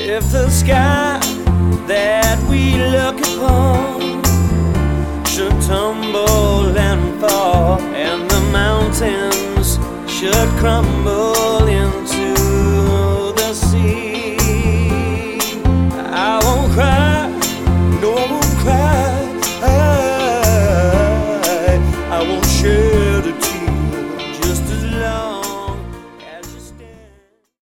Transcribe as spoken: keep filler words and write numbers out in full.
If the sky that we look upon should tumble and fall, and the mountains should crumble,